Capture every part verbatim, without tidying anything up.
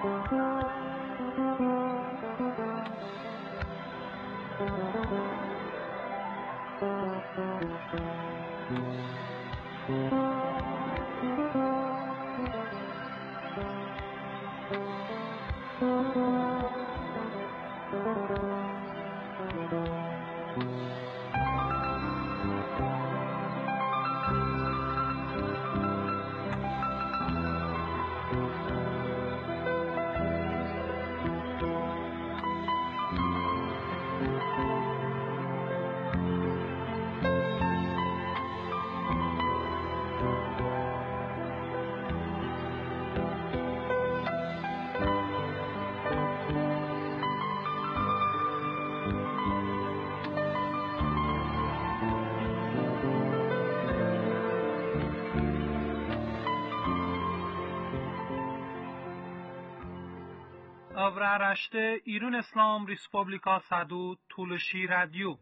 Avraaraşte İran İslam Respublika Sadu Tuluşi Radyo.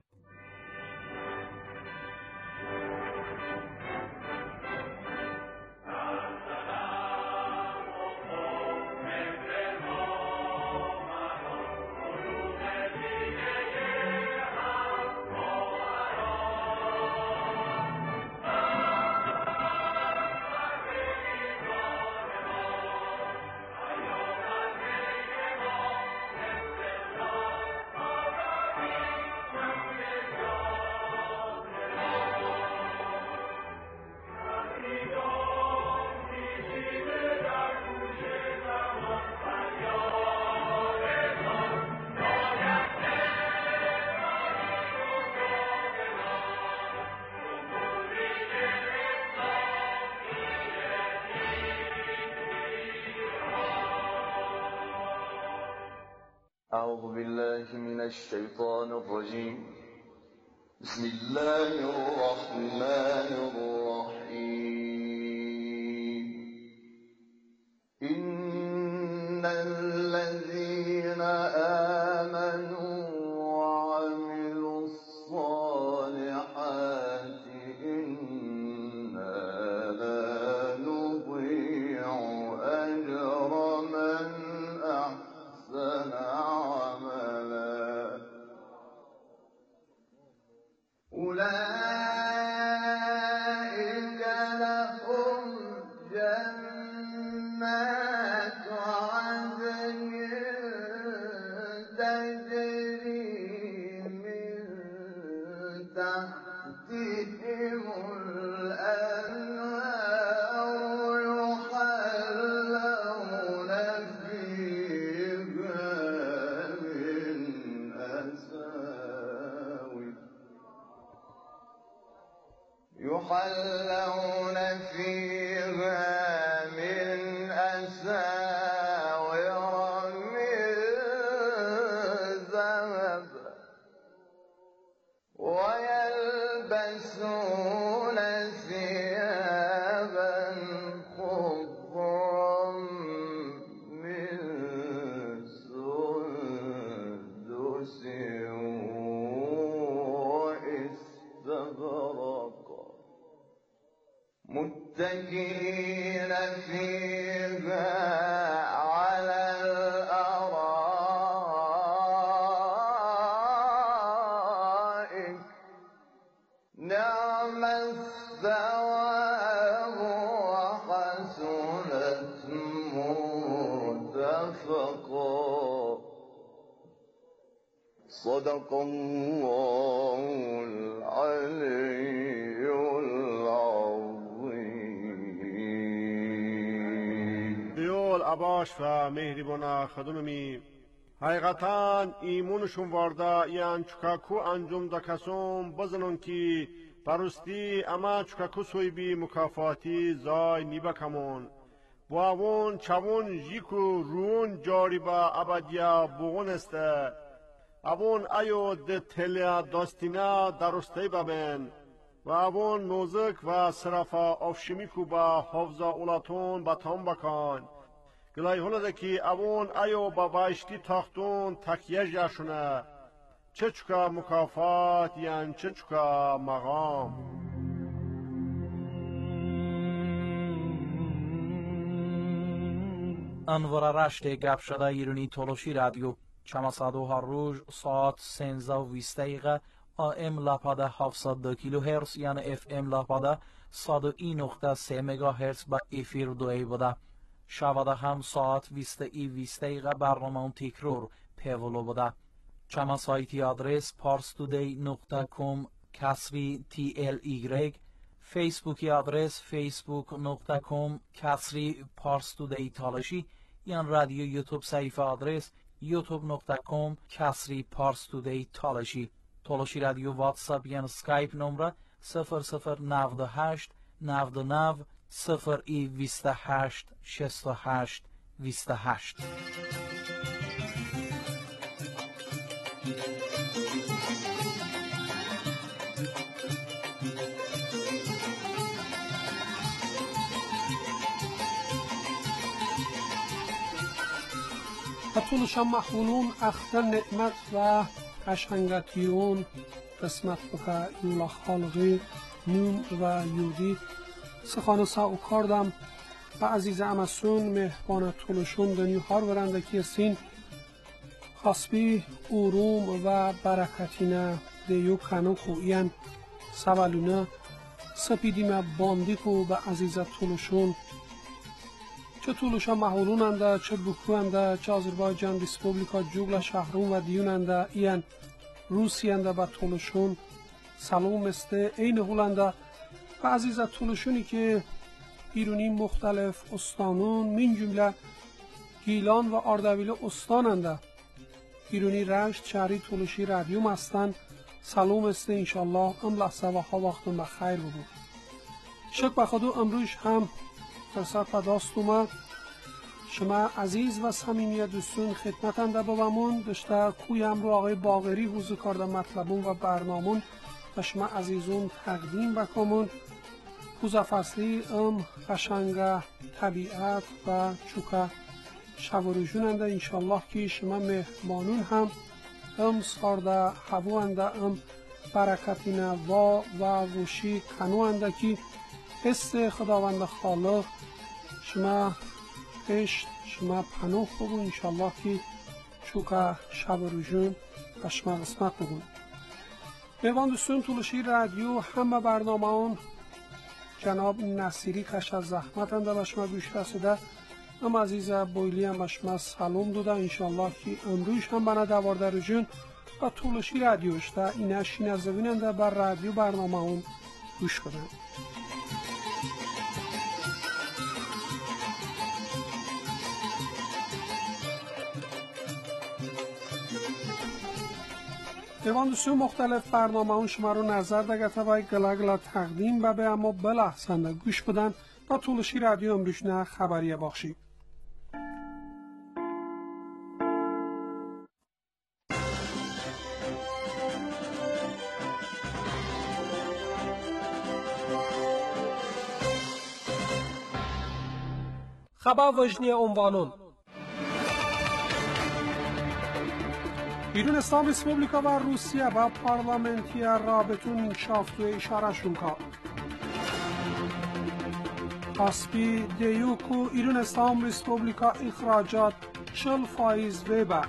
أعوذ بالله من الشيطان الرجيم. بسم الله الرحمن الرحيم. إن الذين آمنوا وعملوا الصالحات إنا لا نضيع أجر من أحسن أولئك لهم جنات عدن تجري من تحتهم الأنهار يحلون فيها من أساور يحلون فيها من أساور من ذهب ويلبسون ثيابا خضرا من سندس واستبرق متكئين فيها على الأرائك نعم الثواب وحسنت مرتفقا. صدق الله العلي العظیم. دیول عباش و مهربانا خدممی حقیقتا ایمونشون وارده یان چکاکو انجام دا کسوم بزنون که پرستی اما چکاکو سوی بی مکافاتی زای نیبا کمون و اون چون جیکو رون جاری با ابدیا بغون استه اون ایو ده تلیا داستینا درسته ببین و اون موزک و صرفا افشمیکو با حفظا اولاتون با تام بکن گلای هنده که اون ایو با بایشتی تاختون تکیه جاشونه چه چکا مکافات یان چه چکا مقام. انور رشت گپ شده ایرانی تولوشی رادیو چما صدو هر روز ساعت سنزده و بیست دقیقه آم لپاده هفتصد و دو کیلو هرتز یعنی اف ام لپاده صد و یک نقطه سه مگا هرتز با افیر دوی بوده. شباده هم ساعت بیست ای بیست دقیقه برنامه اون تکرار پیولو بوده. چما سایتی آدرس پارستودی نقطه کام کسری تی ال ایگرگ، فیسبوکی آدرس فیسبوک نقطه کام کسری پارستودی تالشی، یا رادیو یوتیوب صفحه آدرس یوتیوب نقطه کام کسری پارستودی تالشی. تالشی رادیو واتساپ یا سکایپ نمره صفر صفر نود و هشت نود و نه صفر ای بیست و هشت شصت و هشت بیست و هشت. طولشان محمولون اختر نعمت و قشنگتیون قسمت بخه یولا خالقی نون و یودی سخانه سا و کاردم و عزیز امسون مهبان طولشون دنیو هار ورندکی سین خاصبی اوروم و برکتینه دیو کنو خویین سوالونه سپیدیم باندیکو به عزیز طولشون چه طولشان محولون انده چه بکو انده چه آذربایجان ریسپوبلیکا جوگل شهرون و دیون انده این روسی انده و طولشون سلام استه این هولنده و عزیز طولشونی که ایرونی مختلف استانون من جمله گیلان و اردبیل استان انده ایرونی رشت شهری طولشی رادیوم هستن سلام استه انشالله ام لحظه و ها وقتون بخیر بود شک بخدو امروش هم فرصت پداست اومد شما عزیز و صمیمی دوستون خدمت انده بابمون داشته کویم رو آقای باقری حوزه کارده مطلبون و برنامون و شما عزیزون تقدیم بکمون حوزه فصلی ام قشنگه طبیعت و چوکه شوارجون انده انشالله که شما مهمانون هم ام سارده هوو انده ام برکتینه وا و وشی کنو انده که حس خداوند خالق شما عشق شما پناه بگو انشالله که چوکه شب روزون و شما قسمت بگو بیوان دوستون طولشی رادیو همه برنامه اون جناب نصیری کش از زحمت انده و شما گوش رسیده ام عزیز بویلی هم و شما سلام دوده انشالله که امروز هم بنا دوارده روزون و طولشی رادیو شده اینه شین از زوین انده بر رادیو برنامه اون گوش کنند ایوان دوستون مختلف برنامه اون شما رو نظر دگته و گلگل تقدیم و به اما بلحظنده گوش بدن و طولشی رادیو امروشنه خبریه باخشی خبر وجنی عنوانون ایران اسلام ریسپوبلیکا و روسیه و پارلمنتی رابطون شافت و اشارهشون که کاسپی دیوکو ایران اسلام ریسپوبلیکا اخراجات چل فایز ویبه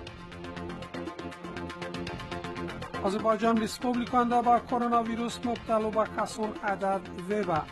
آذربایجان ریسپوبلیکان دا با کرونا ویروس مبتلا به کسان عدد ویبه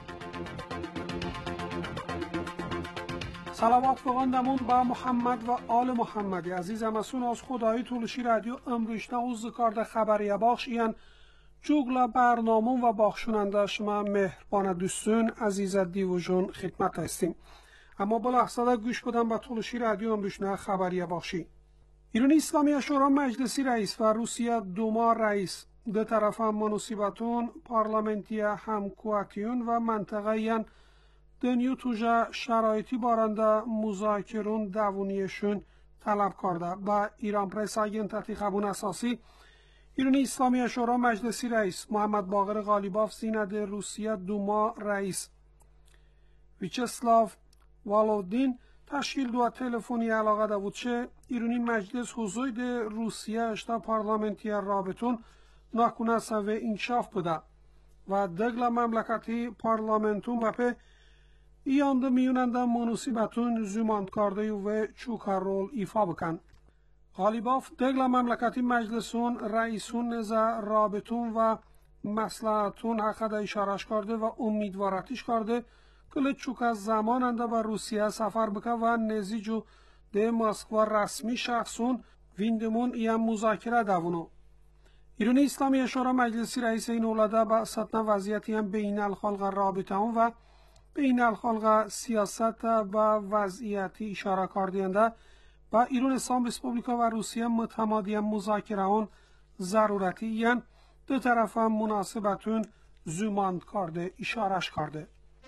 سلامات بگندمون با محمد و آل محمدی عزیز امسون از خدای طولشی رادیو امروشنه و ذکارده خبریه باخش این جوگلا برنامون و باخشوننده شما مهربان دوستون عزیز دیوژون خدمت هستیم اما بلحظه گوش بدم به طولشی رادیو امروشنه خبریه باخشی ایران اسلامی شورا مجلسی رئیس و روسیه دوما رئیس دو طرف هم مناسبتون پارلمنتی همکواتیون و منطقه این دنیو توجه شرایطی بارنده مذاکرون دوونیشون طلب کرده با ایران پرس آگنتتی خبون اساسی ایران اسلامی شورا مجلسی رئیس محمد باقر غالیباف زیند روسیه دوما رئیس ویچسلاو والودین تشکیل دو تلفنی علاقه داوودچه ایرانی مجلس حضور روسیه اشتا پارلمنتی رابطون ناکونه سوه انشاف بوده و دگل مملکتی پارلمنتون و په یانده میوننده مناسبتون زوماند کرده و چوکا رول ایفا بکن. غالیباف دگل مملکتی مجلسون رئیسون نزا رابطون و مسئلهاتون حقیقت اشارش کرده و امیدوارتش کرده که چوکا زماننده به روسیه سفر بکن و نزیجو ده مسکو رسمی شخصون ویندمون ایم مذاکره دوونو. ایرانی اسلامی اشاره مجلسی رئیس این اولاده با سطن وضعیتی هم بین الخلق رابطه هم و بین الخلق سیاست و وضعیتی اشاره کردینده با ایران اسلام ریسپوبلیکا و روسیه متمادی مذاکره هم ضرورتی یعنی دو طرف هم مناسبتون زوماند کرده اشارش کرده.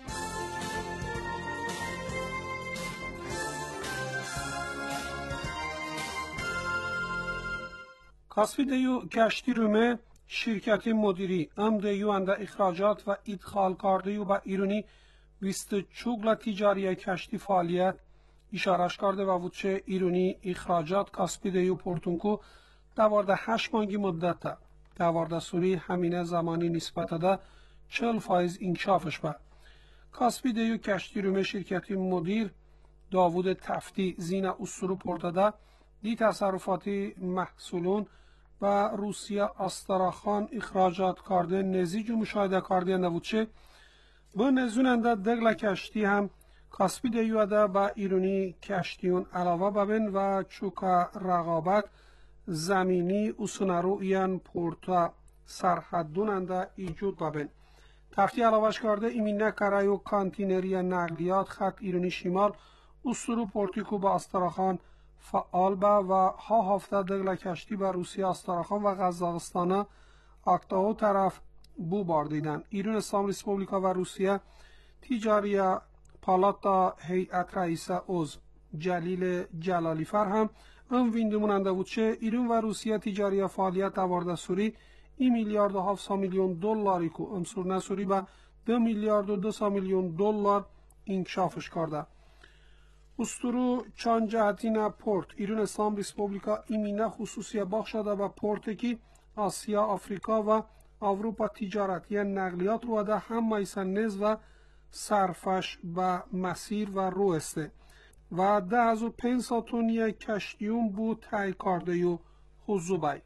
کاسپی دیو کشتی رومه شرکت مدیری ام دیو انده اخراجات و ادخال کرده و با ایرانی بیست چوگل تجاری کشتی فعالیت اشارش کرده و وچه ایرانی اخراجات کاسپی دیو پورتونکو دوارده هشت مانگی مدت ده دوارده سوری همینه زمانی نسبت ده چل فایز انکشافش با کاسپی دیو کشتی رومه شرکت مدیر داوود تفتی زین اسرو پرده دی تصرفاتی محصولون و روسیه استراخان اخراجات کرده نزیج و مشاهده کرده نبودشه با نزوننده دگل کشتی هم کاسپی دیوده با ایرانی کشتیون علاوه ببین و چوکا رقابت زمینی اصنارو ایان پورتا سرحدوننده ایجود ببین تفتی علاوهش کرده ایمینه کرایو کانتینری نقلیات خط ایرانی شمال اسرو پورتیکو با استراخان فعال با و ها هفته دگل کشتی با روسیه استراخان و قزاقستان اکتاو طرف بو باردیدن. ایران اسلام ریسپوبلیکا و روسیه تجاری پالاتا هیئت رئیس عضو جلیل جلالی فر هم ام ویندموننده بود چه ایران و روسیه تجاری فعالیت دوارده سوری این میلیارد و هفتصد میلیون دلاری کو ام سور نسوری با دو میلیارد و دویست میلیون دلار انکشافش کرده. استرو چند جهتین پورت ایران اسلام ریسپوبلیکا ایمینه خصوصی باخ شده با پورت کی آسیا آفریقا و اروپا تجارت یا نقلیات رو ده هم میسن نز و صرفش به مسیر و رو استه و ده از و پنج ساتونی کشتیون بود تای کرده یو حضوبای.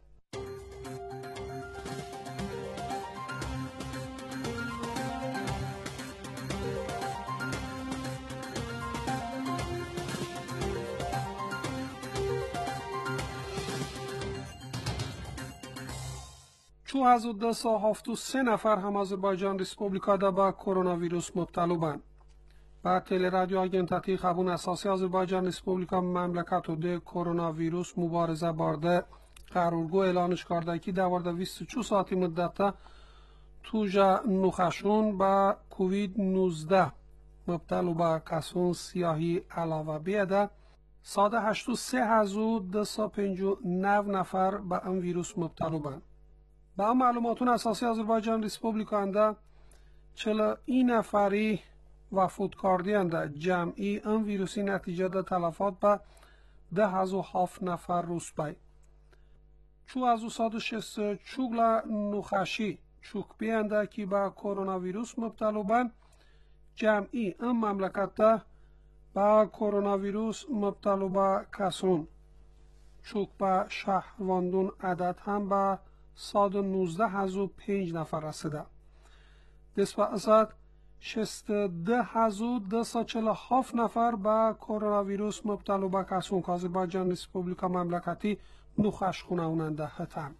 چو از دو سا هفت و سه نفر هم آذربایجان ریسپوبلیکا دا با کرونا ویروس مبتلا بند. با تل رادیو آگنتاتی خبون اساسی آذربایجان ریسپوبلیکا مملکت و ده کرونا ویروس مبارزه بارده قرارگو اعلانش کرده که دوارده بیست و چهار ساعتی مدت توجا نخشون با کووید نوزده مبتلا با کسون سیاهی علاوه بیده ساده هشت و سه هزار دو سا پنج و نه نفر با این ویروس مبتلا بند. با معلوماتون اساسی آذربایجان ریسپوبلیکا انده چلا این نفری وفات کرده انده جمعی این ویروسی نتیجه ده تلفات به ده هزار و هفت نفر روز بای. چو از او صد و شست چوگل نخشی چوک بینده که با کرونا ویروس مبتلا بند جمعی این مملکت ده با کرونا ویروس مبتلا با کسون چوک با شهرواندون عدد هم با صد و نوزده هزار و پنج نفر رسیده. دست به ازاد شست ده هزار دو سا چل هفت نفر با کرونا ویروس مبتلا به کسون که آذربایجان ریسپوبلیکا مملکتی نخش خونه اوننده هتن.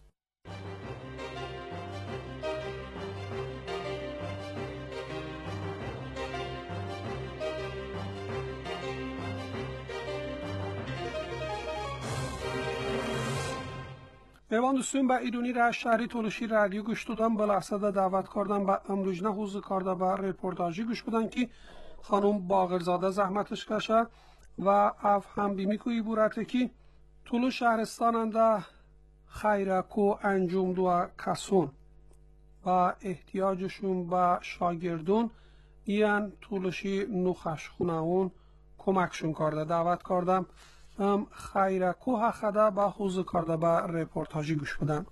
ایوان دوستون با ایرانی را شهری تولشی رادیو گوش دادم به لحظه دعوت کردم با امروجنه حوزه کرده با رپورتاجی گوش بدن که خانم باقرزاده زحمتش کشه و اف هم بیمی کوی بورته که طول شهرستان انده خیرکو انجام دو کسون و احتیاجشون به شاگردون این طولشی نخش خونهون کمکشون کرده. دعوت کردم ام خیرکو حخده با حوزه کرده با رپورتاجی گوش بدن.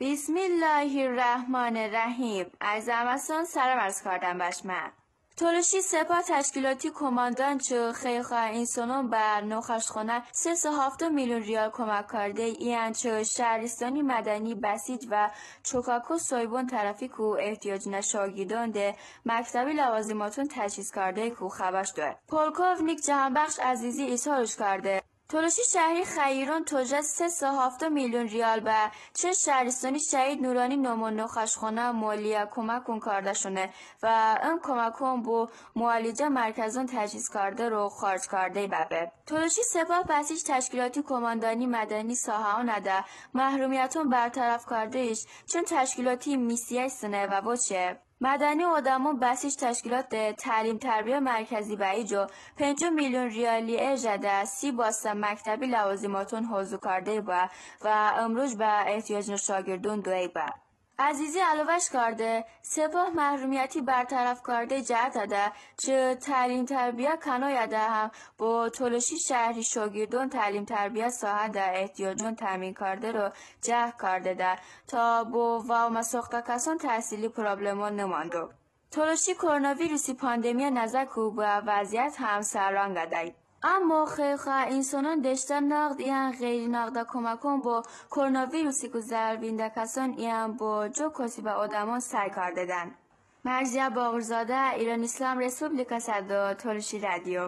بسم الله الرحمن الرحیم. از امسان سلام عرض کردم بشمه. تولشی سپاه تشکیلاتی کماندان چه خیخه اینسانون بر نوخشخانه سه سه هفته میلیون ریال کمک کرده این چه شهرستانی مدنی بسیج و چوکاکو سایبون طرفی کو احتیاج نشاگیدان ده مکتبی لوازماتون تجهیز کرده کو خبرش دوه. پولکوف نیک جهانبخش عزیزی ایسارش کرده. تولشی شهری خیرون توجه سه سه هفته میلیون ریال به چه شهرستانی شهید نورانی نومون نوخشخانه مالیه کمک کن کرده شونه و این کمک کن بو معالجه مرکزون تجهیز کرده رو خارج کرده ببه. تولشی سپاه بسیج تشکیلاتی کماندانی مدنی ساها نده محرومیتون برطرف کرده ایش چون تشکیلاتی میسیه سنه و بچه مدنی آدمون بسیج تشکیلات تعلیم تربیه مرکزی به ایجو پنج میلیون ریالی اجده سی باسته مکتبی لوازماتون حوضو کرده با و امروز به احتیاج شاگردون دوی با. عزیزی علاوهش کرده سپاه محرومیتی برطرف کرده جهت ده چه تعلیم تربیه کنایه ده هم با تولشی شهری شاگردون تعلیم تربیه ساحه ده احتیاجون تامین کرده رو جه کرده ده تا با و مساخته کسان تحصیلی پرابلمان نماندو. تولشی کرونا ویروسی پاندمی نزدیک به وضعیت هم سررنگ ده. اما خیخه اینسانان دشتن نقد این غیر نقد کمکون با کرونا ویروسی که ضرر بینده کسان این با جو کسی به آدمان سعی کرده دن. مرزیه باقرزاده، ایران اسلام رسپوبلیکا صدا، تولشی رادیو.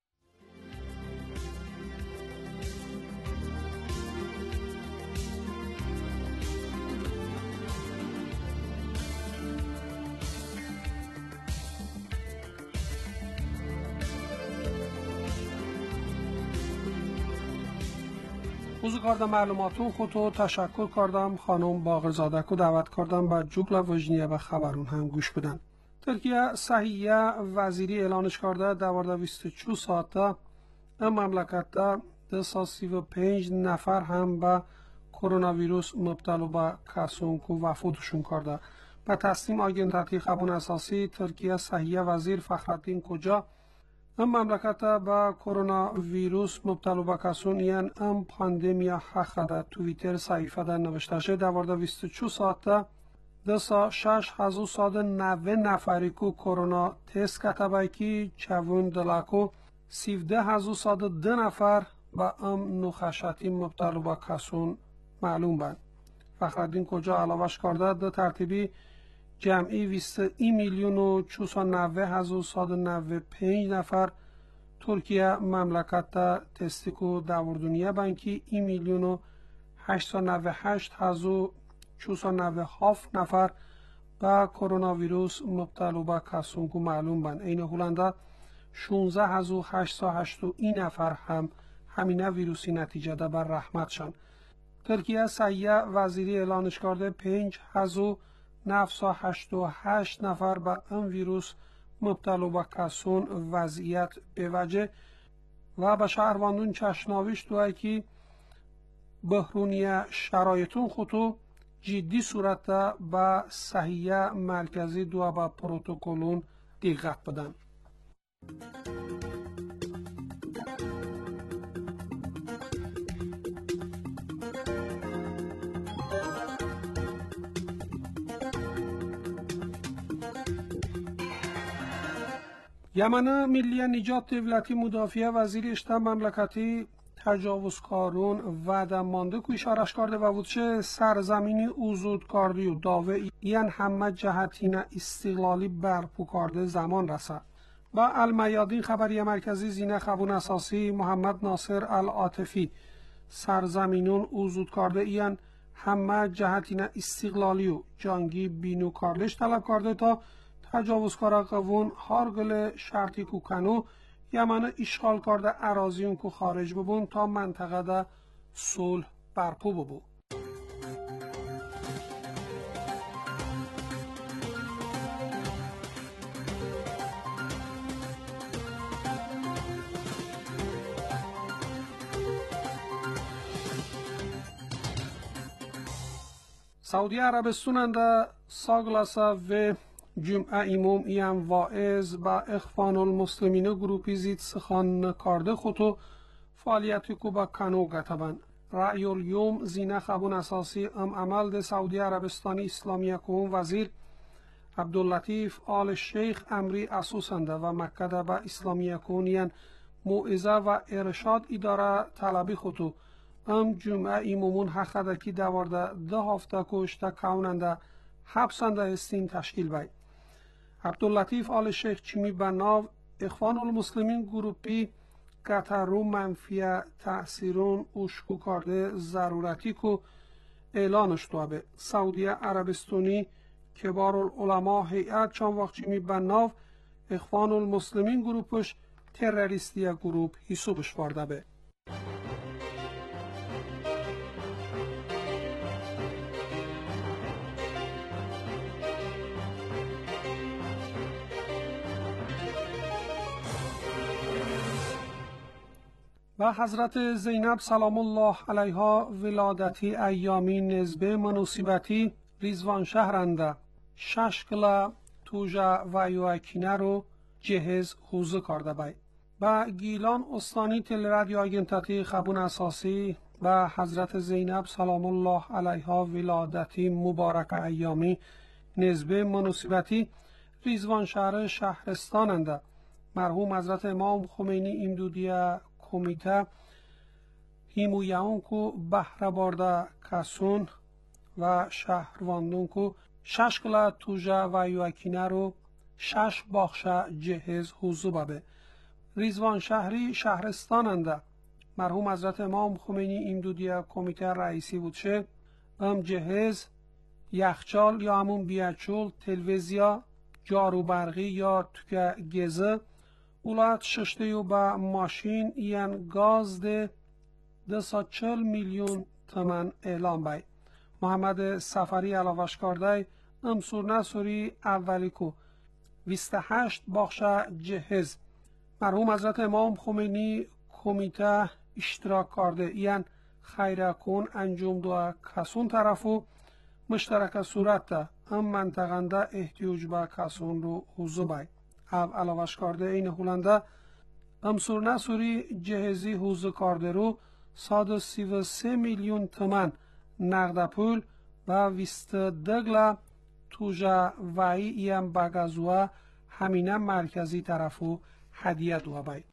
وضو کردم معلوماتون خودتو تشکر کردم خانم باقرزاده کو دعوت کردم با جوگل وجنیه و خبرون هم گوش بدن. ترکیه صحیه وزیری اعلانش کرده دوارده بیست و چو ساعته این مملکت ده ده سی و پنج نفر هم به کرونا ویروس مبتلا به کسون کو وفاتشون کرده. به تصمیم آگنتاتی خبرون اساسی ترکیه صحیه وزیر فخرالدین کجا این مملکت با کرونا ویروس مبتلا به کسون یعنی ام پاندمیا حق ده تویتر صحیفه در نوشته شده دوارده بیست و چو ساعته ده سا شش هزو ساده نوه نفری کو کرونا تست کتبه کی چوون دلاکو سیفده هزو ساده ده نفر با ام نخشتی مبتلا به کسون معلوم بند. فخرالدین کجا علاوهش کرده ده ترتیبی جمعی بیست ای میلیون و چوسا نوه هزو ساد نوه پنج نفر ترکیه مملکت تا تستیکو داوردونیه بانکی ای میلیون و هشت نوه هشت هزو چوسا نوه هفت نفر با کرونا ویروس مبتلا به کسونکو معلوم بند. این هولندا شانزده هزو هشتصد و هشتاد و این نفر هم همینه ویروسی نتیجه ده بر رحمت شن. ترکیه صحیه وزیری اعلانش کرده پنج هزو نفصد و هشتاد و هشت نفر به این ویروس مبتلا به کسون وضعیت به وجه و به شهرواندون چشناویش دوی که بحرونی شرایطون خودو جدی صورت به صحیه مرکزی دو به پروتکلون دقت بدن. یمن ملی نجات دولتی مدافع وزیر اشتم مملکتی تجاوزکارون وعده مانده که اشارش کرده و بودشه سرزمینی اوزود کرده و داوه این همه جهتین استقلالی برپو کرده زمان رسد. با المیادین خبری مرکزی زینه خبون اساسی محمد ناصر العاطفی سرزمینون اوزود کرده این همه جهتین استقلالی و جانگی بینو کردش طلب کرده تا تجاوزکارا قوون هارگل شرطی کو کنو یمن اشغال کرده اراضیون کو خارج ببون تا منطقه ده صلح برپو ببو. سعودی عربستان انده ساگلاسا و جمعه ایموم ایم واعظ با اخوان المسلمین گروپی زید سخان کرده خودو فعالیتی کو با کنو گتبن. رأی الیوم زینه خبون اساسی ام عمل ده سعودی عربستانی اسلامی کون وزیر عبداللطیف آل شیخ امری اسوسنده و مکه ده به اسلامی کونین موعظه و ارشاد اداره طلبی خطو ام جمعه ایمومون حقده کی دوارده ده هفته کشته کوننده حبسنده استین تشکیل بای. عبداللطیف آل شیخ چمی بناو اخوان المسلمین گروپی قطر منفی تأثیرون اشکو کرده ضرورتی کو اعلانش دوابه سعودی عربستانی کبار العلماء هیئت چند وقت چمی بناو اخوان المسلمین گروپش تروریستی گروپ حسابش وارده به. و حضرت زینب سلام الله علیها ولادتی ایامی نزبه منوسیبتی ریزوان شهرنده شش کلا توجه و یوکینه رو جهز حوزه کرده بای. و گیلان استانی تل رادیو آگنتاتی خبون اساسی و حضرت زینب سلام الله علیها ولادتی مبارک ایامی نزبه منوسیبتی ریزوان شهر شهرستاننده مرحوم حضرت امام خمینی امدودیه کمیته هیمویان کو بهره بارده کسون و شهرواندون کو شش کلا توجه و یوکینه رو شش باخشه جهز حوزو بابه ریزوان شهری شهرستاننده مرحوم حضرت امام خمینی امدودیه کمیته رئیسی بودشه ام جهز یخچال یا همون بیاچول تلویزیا جارو برقی یا توکه گزه اولاد ششته و با ماشین یان گاز ده ده سا چل میلیون تمن اعلام بای. محمد سفری علاوش کرده امسور نسوری اولی کو بیست و هشت باخشه جهز مرحوم حضرت امام خمینی کمیته اشتراک کرده یان خیرکون انجام دو کسون طرفو مشترک صورت ده ام منطقنده احتیاج به کسون رو حوزو بای. او علاوش کرده این هولنده امسور نسوری جهزی حوزه کرده رو صد و سی و سه میلیون تومن نقد پول و ویست دگلا توجه وعی ایم بگزوه همینه مرکزی طرفو هدیه دو بای.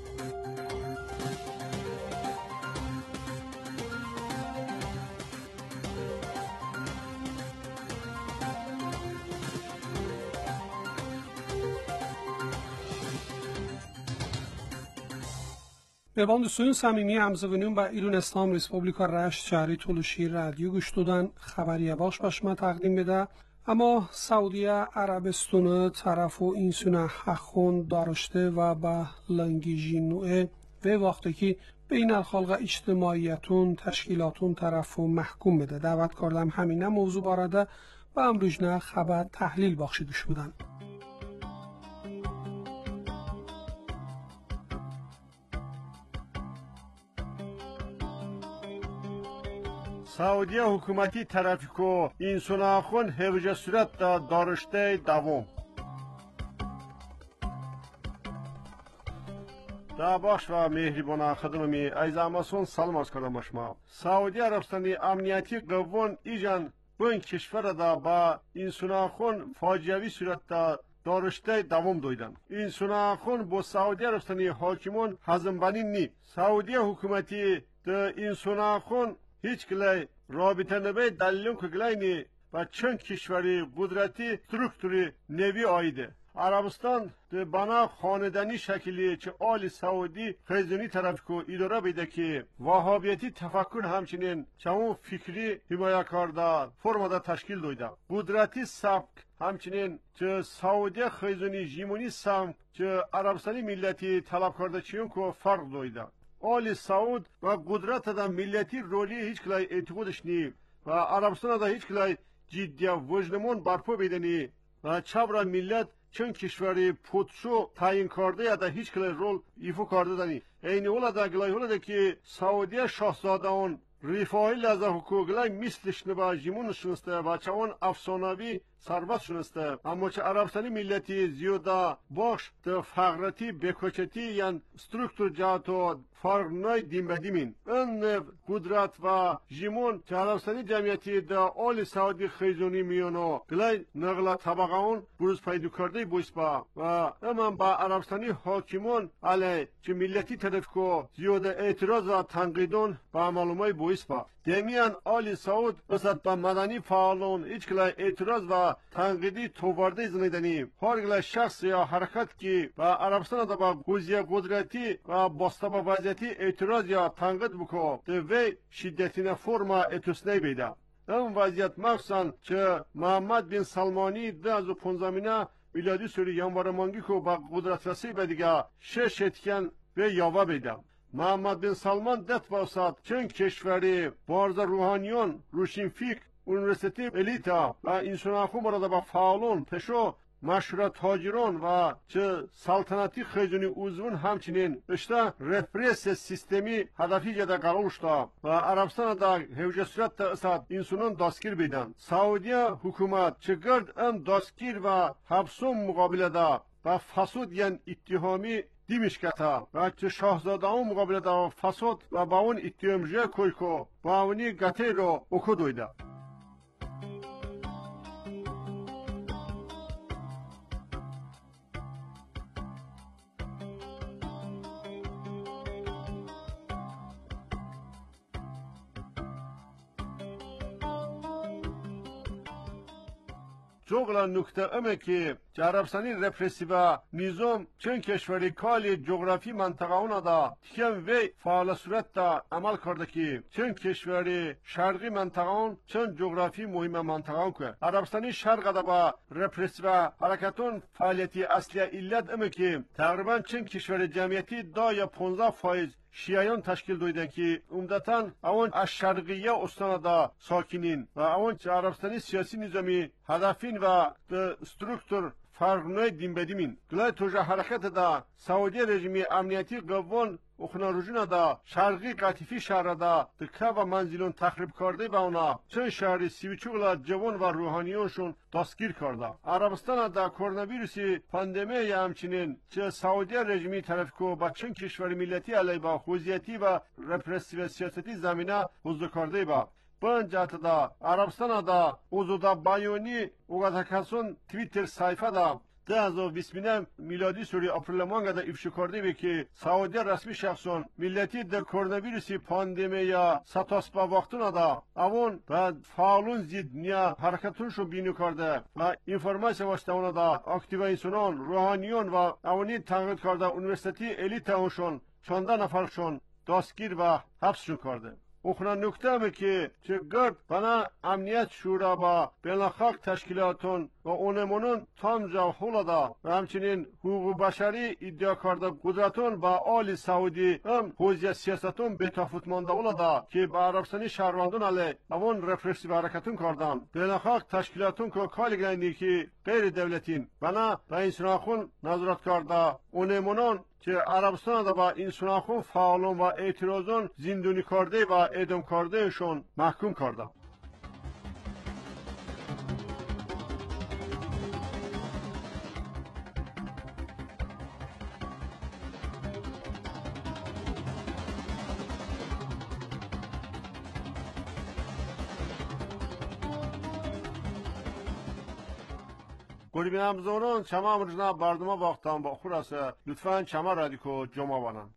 مهربان دوستان صمیمی همزبانیون با ایران اسلام ریسپوبلیکا رشت شهری تولوشی رادیو گوش دادن خبری باش باش من تقدیم بده اما سعودی عربستان طرف و این سونه حقون دارشته و به لنگیجی نوعه و وقتی که بین الخلق اجتماعیتون تشکیلاتون طرف و محکوم بده دعوت کردم همینه موضوع بارده و امروزنه خبر تحلیل بخشیدش بودن. سعودی حکومتی طرفی کو این سناخون هوجه صورت دا دارشته دوم دا بخش و مهربان خدممی ایزاماسون سلام از کردم باشما سعودی عربستانی امنیتی قوون ایجان بین کشور دا با این سناخون فاجعوی صورت دا دارشته دوم دویدن این سناخون با سعودی عربستانی حاکمون هزمبانی نی سعودی حکومتی دا این سناخون هیچ کلی رابطه نبی دلیلون که گلینی و چند کشوری قدرتی سترکتوری نوی آیده عربستان ده بنا خاندانی شکلی چه آل سعودی خیزونی طرف که اداره بیده که وهابیتی تفکر همچنین چمون فکری حمایه کرده فرماده تشکیل دویده قدرتی سبک همچنین چه سعودی خیزونی جیمونی سم چه عربستانی ملتی طلب کرده چیون که فرق دویده آل سعود و قدرت دا ملتی رولی هیچ کلای اعتقادش نی و عربستان دا هیچ کلای جدی وجنمون برپا بیدنی و چبر ملت چند کشوری پودشو تعیین کرده یا دا هیچ کلای رول ایفو کرده دنی این اولا دا گلای اولا دا که سعودی شاهزاده اون رفاهی لازه حقوق گلای مثلش نبا جیمون شنسته و چوان افسانوی ثروت شنسته اما چه عربستانی ملتی زیاده باش ده فقرتی بکوچتی یان سترکتور جاتو فرقنای دیم بدیمین ان قدرت و جیمون که عربستانی جمعیتی ده آل سعودی خیزونی میونو گلای نقل طبقه اون بروز پیدا کرده بویس با و اما با عربستانی حاکمون علی که ملتی طرف کو زیاده اعتراض و تنقیدون با معلومای بویس با دمیان آل سعود بسد با مدنی فعالون ایچ گلای اعتراض و تنقیدی توارده زنیدنی هر گلای شخص یا حرکت که با عربستان ده با گوزی قدرتی و باستا با وضعیتی اعتراض یا تنقید بکو ده وی شدتین فرما اتوسنی بیده اون وضعیت مخصوصا که محمد بن سلمانی ده از پونزامینه میلادی سوری یانوار مانگی که با قدرت رسی به دیگه شش اتکن و یاوه بیده محمد بن سلمان دت باسد چند کشوری بارز روحانیون روشنفکر اونیورسیتی الیتا و انسان خو مراد با فعالون پشو مشهور تاجران و چه سلطنتی خیزونی اوزون همچنین اشتا رپریس سیستمی هدفی جده قرار اشتا و عربستان دا هوجه صورت تا اساد انسانان دستگیر بیدن سعودیه حکومت چه گرد ام دستگیر و حبسون مقابله دا و فسود یعن اتهامی دیمش کتا و چه شاهزاده اون مقابله دا فسود و با اون اتهامجه کوی کو با اونی گته رو اکو دویده جوغلا نکته امه که عربستانی رپرسیو نظام چند کشوری کالی جغرافی منطقه اونا دا تیم وی فعال صورت دا عمل کرده که چند کشوری شرقی منطقه اون چند جغرافی مهم منطقه اون که عربستانی شرق دا با رپرسیو حرکتون فعالیتی اصلی علت امه که تقریبا چند کشوری جمعیتی دا یا پونزده فایز شیعیان تشکیل دویدن که عمدتاً اون از شرقیه استان دا ساکنین و اون عربستانی سیاسی نظامی هدفین و سترکتور فرقنای دین بدیمین گلای توجه حرکت دا سعودی رژیمی امنیتی قوان اخنا رجونا دا شرقی قطیفی شهر دا دکه و منزلون تخریب کرده با اونا چند شهری سیویچوغلا جوان و روحانیونشون دستگیر کرده عربستان دا کرونا ویروسی پاندمی همچنین چه سعودی رژیمی طرف کو با چند کشور ملتی علی با خوزیتی و رپرسیو سیاستی زمینه حضور کرده با بنجات دا عربستان دا اوزو دا بایونی اوگاتا کسون تویتر سایفه دا ده هزار و بیست میلادی سوری اپریل مانگا دا افشا کرده بی که سعودی رسمی شخصون ملتی در کرونا ویروسی پاندمی یا ستاس با وقتون دا اون و فعالون زید نیا حرکتونشو بینو کرده و انفرماسی واسطه اونا دا اکتیو انسانان روحانیون و اونی تنقید کرده اونیورسیتی الیت اونشون چانده نفرشون دستگیر و حبسشون کرده اخنا نکته همه که چه گرد بنا امنیت شورا با بینالخاق تشکیلاتون و اونمونون تام جا حولا و همچنین حقوق بشری ادعا کرده قدرتون با آل سعودی هم حوزی سیاستون به تفوت مانده اولا دا که با عربستانی شهروندون علی اون رفرسی حرکتون کردن بینالخاق تشکیلاتون که کالی گرنی که غیر دولتین بنا با انسان خون نظرت کرده اونمونون که عربستان دا با انسان خون فعالون و اعتراضون زندونی کرده و اعدام کرده شون محکوم کرده گوری بینم زوران چما امروزنا بردما باختم با خوراسه لطفاً چما رادیکو جمع بانن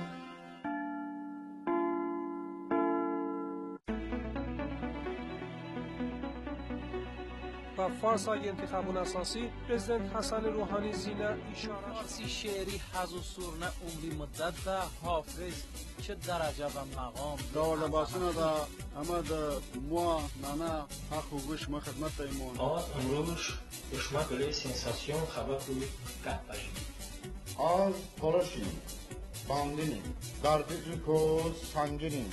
و فارس های انتخابون اساسی پرزیدنت حسن روحانی زینه اشاره فارسی شعری حز و سرنه عمری مدت ده حافظ چه درجه و مقام داور لباسونه ده اما ده موا نانا حق و گوش ما خدمت ایمون آن امروز اشما کلی سنساسیون خبر روی قد باشیم آز پرشیم باندینیم در فکرکو سنجینیم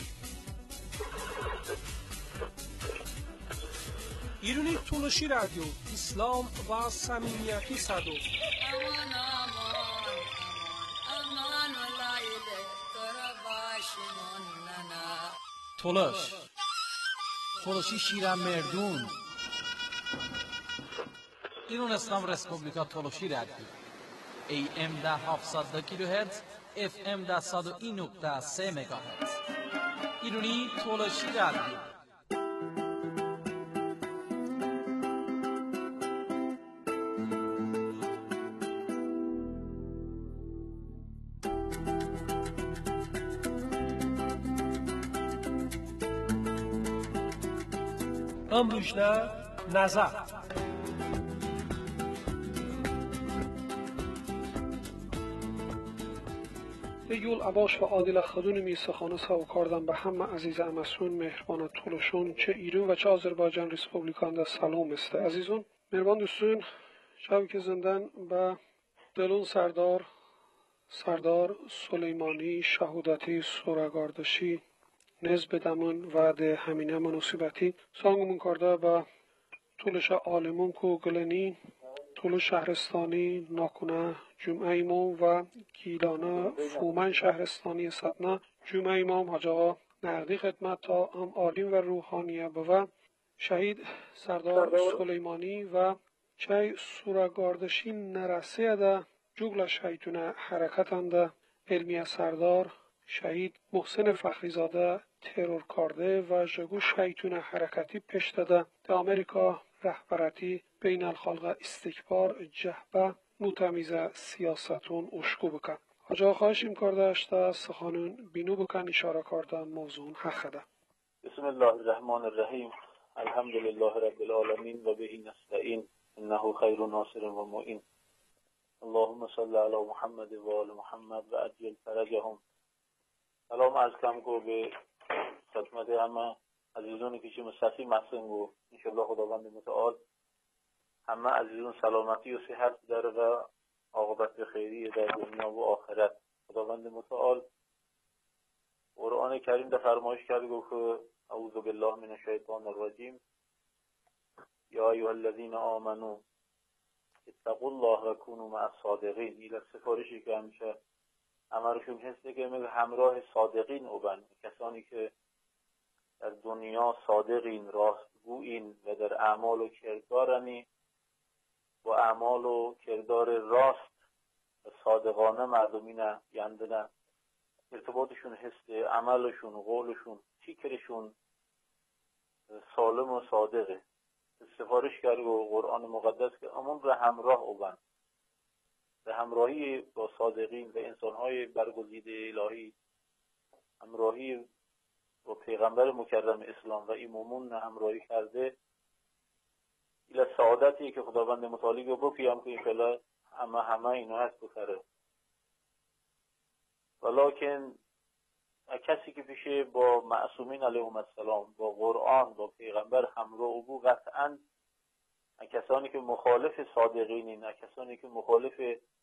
ایرونی تولشی رادیو اسلام و صمیمیتی صدو امان امان امان امان لایله تر باشمون ننا تولش تولشی شیرم مردون ایران اسلام رسپوبلیکا تولوشی رادیو ای ام ده هفتصد کیلوهرتز اف ام ده صد و این نقطه سه مگاهرتز ایرانی تولوشی رادیو. امروزنا نظر یول عباس و عادل خدون می سخانه ساو کردم به همه عزیز امسون مهربان طولشون چه ایران و چه آذربایجان ریسپوبلیکان در سلام است عزیزون مهربان دوستون شب که زندن به دلون سردار سردار سلیمانی شهودتی سورگاردشی نزد بدمون و ده همینه مناسبتی سانگمون کرده به طولش آلمون کو گلنی طول شهرستانی ناکنه جمعه امام و گیلانه فومن شهرستانی سدنه جمعه امام حاج آقا نقدی خدمت تا هم عالم و روحانیه و شهید سردار سلیمانی و چای سورگاردشی نرسه ده جگل شهیدونه حرکتنده علمی سردار شهید محسن فخریزاده ترور کرده و جگو شهیدونه حرکتی پیش داده در امریکا رهبرتی بین الخلق استکبار جهبه متمیز سیاستون اشکو بکن حاجا خواهشیم کرده اشتا سخانون بینو بکن اشاره کرده موضوع حق ده. بسم الله الرحمن الرحیم الحمد لله رب العالمین و بهی نستعین انه خیر ناصر و معین اللهم صل علی محمد و آل محمد و عجل فرجهم. سلام عرض کم کو به خدمت همه عزیزانی که چه مصطفی محسن گو انشالله خداوند متعال همه عزیزان سلامتی و صحت در و عاقبت خیری در دنیا و آخرت. خداوند متعال قرآن کریم در فرمایش کرد گفت که اعوذ بالله من الشیطان الرجیم یا ایها الذین آمنوا اتقوا الله و کونوا مع الصادقین. این سفارشی که همیشه امرشون هسته که میگه همراه صادقین اوبن، کسانی که در دنیا صادقین راستگوین و در اعمال و کردارنی با اعمال و کردار راست و صادقانه مردمین یندنه ارتباطشون هسته عملشون قولشون فکرشون سالم و صادقه. سفارش کرد و قرآن مقدس که امون را همراه اوبن به همراهی با صادقین و انسانهای برگزیده الهی همراهی با پیغمبر مکرم اسلام و ایمومون همراهی کرده ایلا سعادتی که خداوند متعالی رو بپیم که اینفعلا همه همه اینو هست بکره. ولیکن کسی که پیشه با معصومین علیهم السلام با قرآن با پیغمبر همراه او بود قطعا کسانی که مخالف صادقینین کسانی که مخالف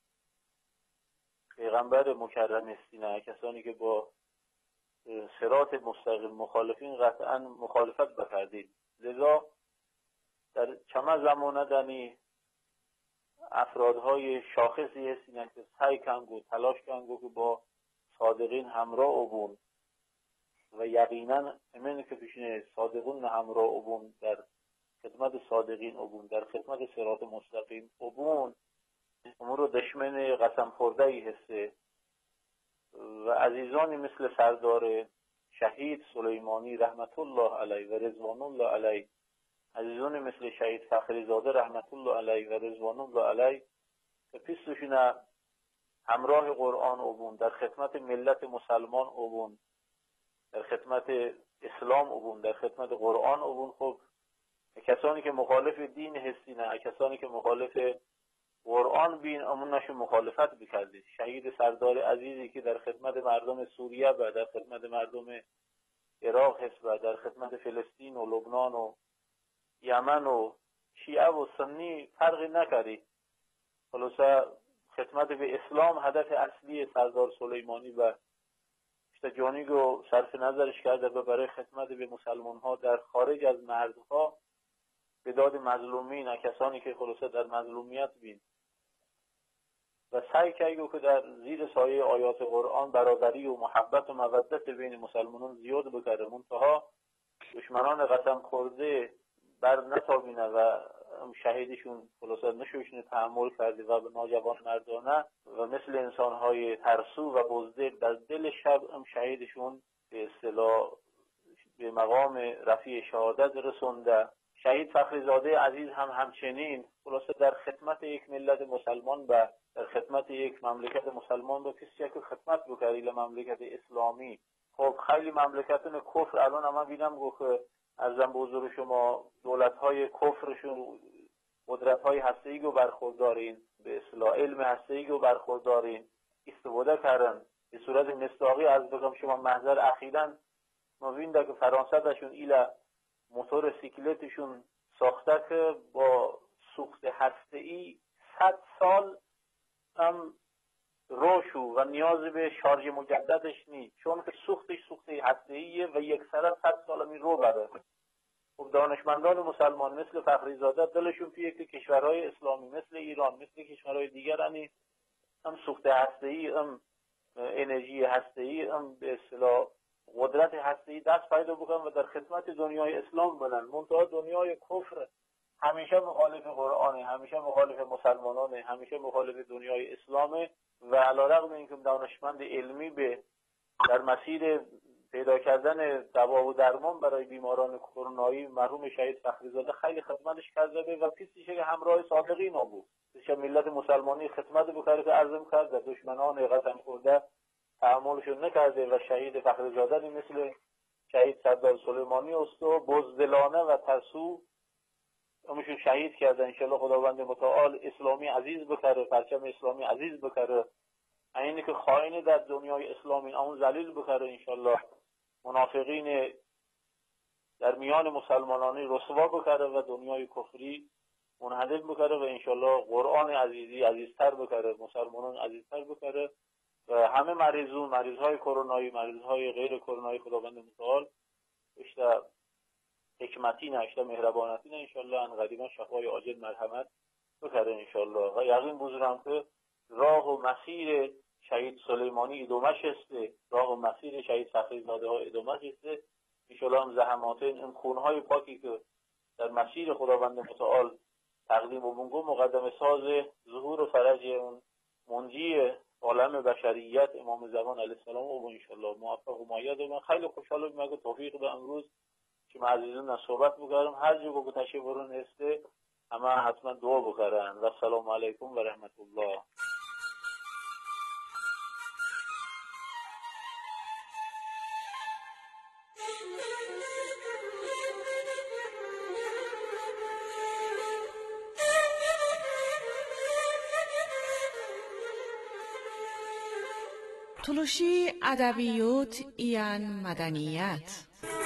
پیغمبر مکرم استینه کسانی که با صراط مستقیم مخالفین قطعا مخالفت بکردید. لذا در چمه زمانه دنی افرادهای شاخصی هستین که سعی کنگ و تلاش کنگ که با صادقین همراه اوبون و یقینا امین که پیشنه صادقون همراه اوبون در خدمت صادقین اوبون در خدمت صراط مستقیم اوبون امور دشمن قسم خورده ای هسته و عزیزانی مثل سردار شهید سلیمانی رحمت الله علیه و رضوان الله علیه عزیزانی مثل شهید فخریزاده رحمت الله علیه و رضوان الله علیه که پیستشون همراه قرآن اوبون در خدمت ملت مسلمان اوبون در خدمت اسلام اوبون در خدمت قرآن اوبون. خب کسانی که مخالف دین هستینه کسانی که مخالف قرآن بین امون نشون مخالفت بکردید. شهید سردار عزیزی که در خدمت مردم سوریه و در خدمت مردم عراق هست و در خدمت فلسطین و لبنان و یمن و شیعه و سنی فرقی نکردی. خلاصه خدمت به اسلام هدف اصلی سردار سلیمانی و جانی رو صرف نظرش کرده و برای خدمت به مسلمان ها در خارج از مرزها به داد مظلومین کسانی که خلاصه در مظلومیت بین و سعی کرد که در زیر سایه آیات قرآن برادری و محبت و مودت بین مسلمانان زیاد بکرده. منتها دشمنان قسم خورده بر نتابینه و شهیدشون خلاصه نشوشنه تحمل کرده و به ناجوان مردانه و مثل انسانهای ترسو و بزدل در دل شب هم شهیدشون به اصطلاح به مقام رفیع شهادت رسونده. شهید فخریزاده عزیز هم همچنین خلاصه در خدمت یک ملت مسلمان و در خدمت یک مملکت مسلمان با کسی که خدمت بکردی لمملکت اسلامی. خب خیلی مملکتون کفر الان هم بینم گفت ارزم به حضور شما دولت‌های کفرشون قدرت‌های هسته‌ای رو برخوردارین، به اصطلاح علم هسته‌ای رو برخوردارین استفاده کردن به صورت مصداقی. از بگم شما محضر اخیراً ما بینده که فرانسه داشون ایلا موتور سیکلتشون ساخته که با سوخت هسته‌ای صد سال هم روشو و نیاز به شارژ مجددش نیست، چون که سوختش سوخت هسته‌ایه و یک سره صد سال می رو بره. خب دانشمندان مسلمان مثل فخریزاده دلشون پیه که کشورهای اسلامی مثل ایران مثل کشورهای دیگر هنی هم سوخت هسته‌ای هم انرژی هسته‌ای هم به اصطلاح قدرت هسته‌ای دست پیدا بکنن و در خدمت دنیای اسلام بنن. منتها دنیای کفر همیشه مخالف قرآنه، همیشه مخالف مسلمانانه، همیشه مخالف دنیای اسلامه و علیرغم اینکه دانشمند علمی به در مسیر پیدا کردن دوا و درمان برای بیماران کرونایی مرحوم شهید فخریزاده خیلی خدمتش کرده و کسی که همراه صادقین بود. چه ملت مسلمانی خدمت بکنه که عرضم کرده دشمنان قسم خورده تحملشون نکرده و شهید فخریزاده مثل شهید صدام سلیمانی است و بزدلانه و ترسو همشون شهید کرده. انشالله خداوند متعال اسلامی عزیز بکره، پرچم اسلامی عزیز بکره، اینی که خائن در دنیای اسلامی اون ذلیل بکره. انشالله منافقین در میان مسلمانانی رسوا بکره و دنیای کفری منحدر بکره و انشالله قرآن عزیزی عزیزتر بکره، مسلمانان عزیزتر بکره و همه مریضون، مریضهای کرونایی، مریضهای غیر کرونایی خداوند متعال اشتا حکمتی نه اشتا مهربانتی نه انشالله ان قریبا شفای عاجل مرحمت بکره انشالله. و یقین بزرگم که راه و مسیر شهید سلیمانی ادامهش است، راه و مسیر شهید فخریزاده ها ادامهش است. انشالله هم زحماتین این خونهای پاکی که در مسیر خداوند متعال تقدیم و بونگو مقدم ساز ظهور و فرج اون منجی عالم بشریت امام زمان علیه السلام و انشالله موفق و مؤید. من خیلی خوشحالم مگه توفیق به امروز که من عزیزان صحبت بکردم هر جا که تشریفون هسته همه حتما دعا بکردن و السلام علیکم و رحمت الله. تلوشی ادبیات یان مدنیت.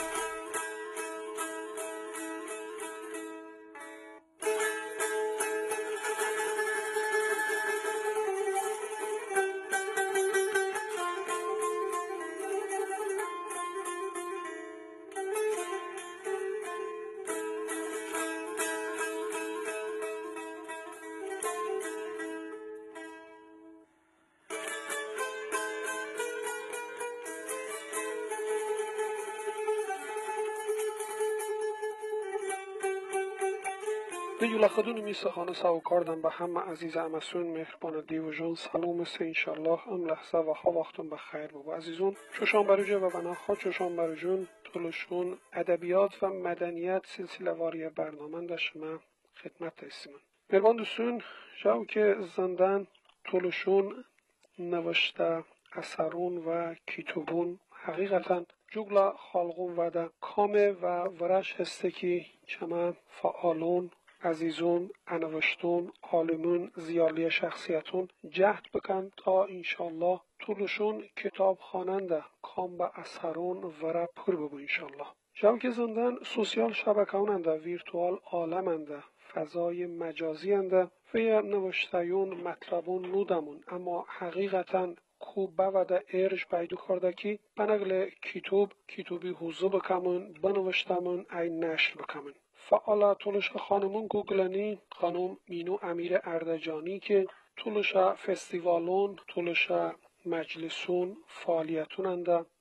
دیولا خدون می سخانه ساو کردم به همه عزیز امسون مهربان دیو جان سلام است انشالله ام لحظه و ها وقتم بخیر بابا عزیزون چوشان بروجه و بناخوا چوشان بروجون تلوشون ادبیات و مدنیت سلسله واری برنامه در شما خدمت هستیم. مهربان دوستون جاو که زندن تلوشون نوشته اثرون و کتابون حقیقتا جگلا خالقون و ده کامه و ورش هسته که چما فعالون عزیزون انوشتون عالمون زیالی شخصیتون جهد بکن تا انشالله طولشون کتاب خواننده کام به اثرون ورا پر ببو انشالله. جاو که زندن سوسیال شبکه‌اننده ویرتوال عالمنده فضای مجازی انده و یا نوشتایون مطلبون نودمون اما حقیقتا خوب بوده ارج پیدا کرده که بنگل کتاب کتابی حضور بکمون بنوشتمون ای نشر بکمون. فعال طولش خانمون گوگلنی خانم مینو امیر اردجانی که طولش فستیوالون طولش مجلسون فعالیتون انده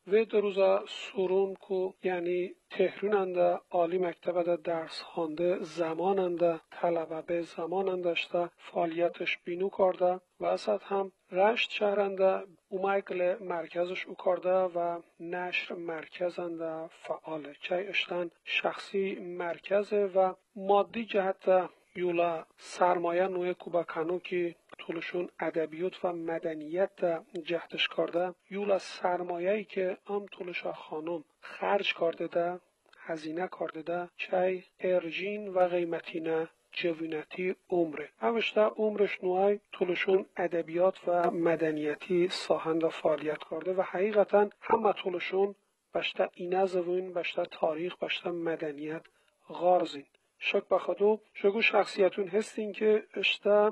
و در روزا سورون کو یعنی تهروننده عالی مکتبه درس خوانده زماننده طلبه به زمانندشته فعالیتش بینو کرده و اصد هم رشت شهرنده اومایگل مرکزش او کرده و نشر مرکزنده فعاله چه اشتن شخصی مرکزه و مادی جهت یولا سرمایه نوع کوباکانو که طولشون ادبیات و مدنیت جهتش کرده یولا سرمایه‌ای که ام طولشا خانم خرج کرده ده هزینه کرده ده چای ارجین و قیمتینه جوینتی عمره اوشته عمرش نوعی طولشون ادبیات و مدنیتی ساهند فعالیت کرده و حقیقتا همه طولشون بشته اینه زوین بشته تاریخ بشته مدنیت غارزین شک بخدو شگو شخصیتون هستین که اشته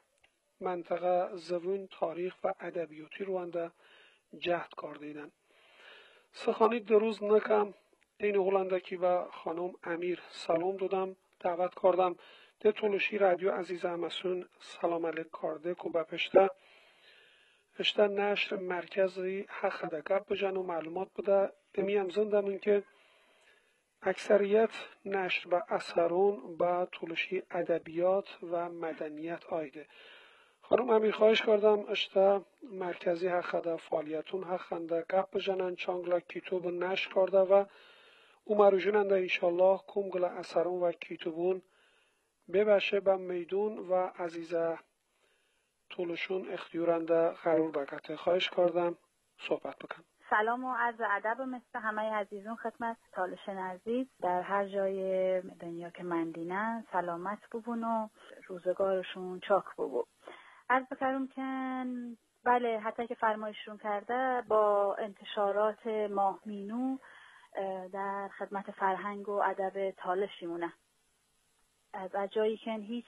منطقه زوین تاریخ و ادبیاتی روانده جهد کردیدن سخانی دروز نکم این هلندکی و خانم امیر سلام دادم دعوت کردم ده طولشی رادیو عزیز همسون سلام علیک کرده که بپشته اشته نشر مرکزی حق ده گپ بجن و معلومات بده امی هم زندمون که اکثریت نشر و اثرون با طولشی ادبیات و مدنیت آیده خانم امیر خواهش کردم اشته مرکزی حق ده فعالیتون حقنده گپ بجنن چانگلا کتوب نشر کرده و او مروجوننده انشالله کمگل اثرون و کتوبون ببشه به میدون و عزیزه طولشون اختیارنده قرار بگته خواهش کردم صحبت بکن سلام و عرض ادب و مثل همه عزیزون خدمت تالشن عزیز در هر جای دنیا که مندینن سلامت ببون و روزگارشون چاک ببون عرض بکرم کن بله حتی که فرمایشون کرده با انتشارات ماه مینو در خدمت فرهنگ و ادب تالشی مونه از جایی که هیچ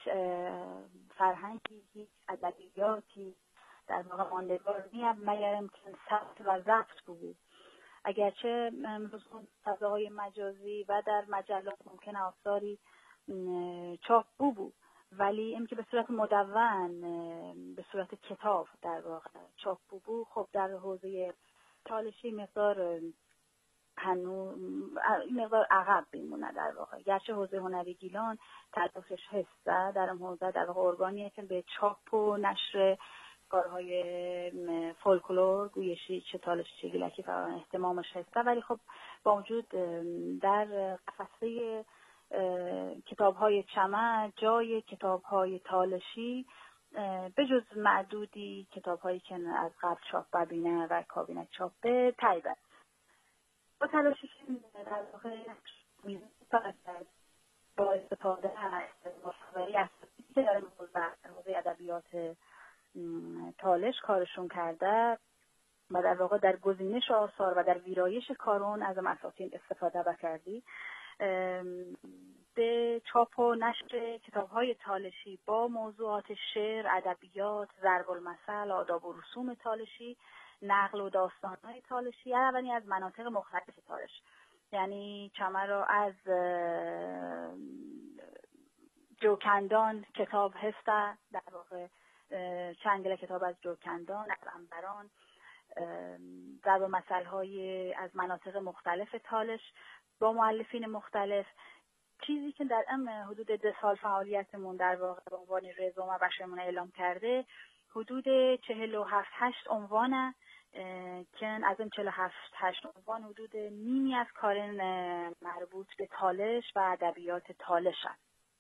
فرهنگی هیچ ادبیاتی در واقع ماندگار نیم مگر امکن ثبت و ضبط بود اگرچه امروزون فضاهای مجازی و در مجلات ممکن آثاری چاپ بود ولی این که به صورت مدون به صورت کتاب در واقع چاپ بود خب در حوزه تالشی مقدار هنو این مقدار عقب بیمونه در واقع گرچه حوزه هنری گیلان تلاشش هسته در این حوزه در واقع ارگانیه که به چاپ و نشر کارهای فولکلور گویشی چه تالش چه گیلکی فران اهتمامش هسته ولی خب با وجود در قفسه کتاب‌های چمن جای کتاب‌های تالشی به جز معدودی کتاب‌هایی که از قبل چاپ ببینه و کابینه چاپ به تایبه با تلاشی که در واقع میزون با استفاده از مصوری اساسی که در حوزه ادبیات تالش کارشون کرده و در واقع در گزینش آثار و در ویرایش کارون از اساسین استفاده بکردی به چاپ و نشر کتاب‌های تالشی با موضوعات شعر، ادبیات، ضرب المثل، آداب و رسوم تالشی، نقل و داستان‌های تالشی یعنی از مناطق مختلف تالش یعنی چمن را از جوکندان کتاب هسته در واقع چنگل کتاب از جوکندان از انبران ضرب المثل‌های از مناطق مختلف تالش با مؤلفین مختلف چیزی که در ام حدود ده سال فعالیتمون در واقع به عنوان رزومه بشرمون اعلام کرده حدود چهل و هفت هشت عنوانه که از این چهل و هفت هشت عنوان حدود نیمی از کار مربوط به تالش و ادبیات تالش هست.